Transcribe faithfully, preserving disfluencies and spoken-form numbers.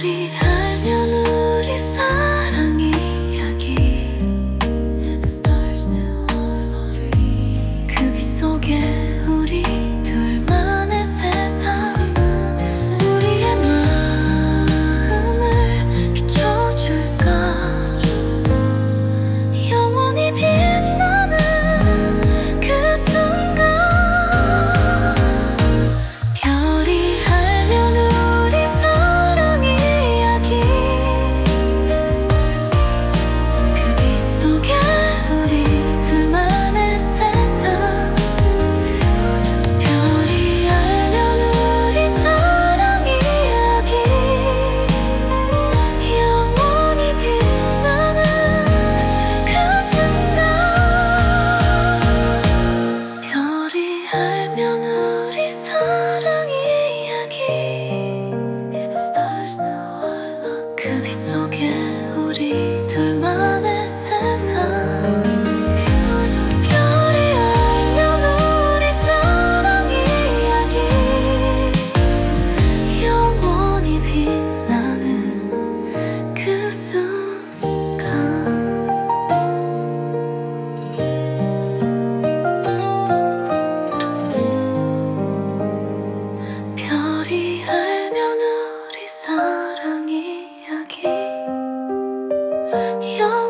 별이 알면 우리 사랑 이야기. 그 빛 속에 우리 둘만의 세상. 우리의 마음을 비춰줄까. 영원히 빛나는 그 순간. 별이 알면 우리 사랑 이야기. 그 빛 속에 우리 둘만의 세상. 별이 알면 우리 사랑 이야기. 영원히 빛나는 그 순간. 별이 알면 우리 사랑 이야기. 그 빛 속에 우리 둘만의 세상. 별이 알면 우리 사랑 이야기. 영원히 빛나는 그 순간. 별이 알면 우리 사랑 이야기.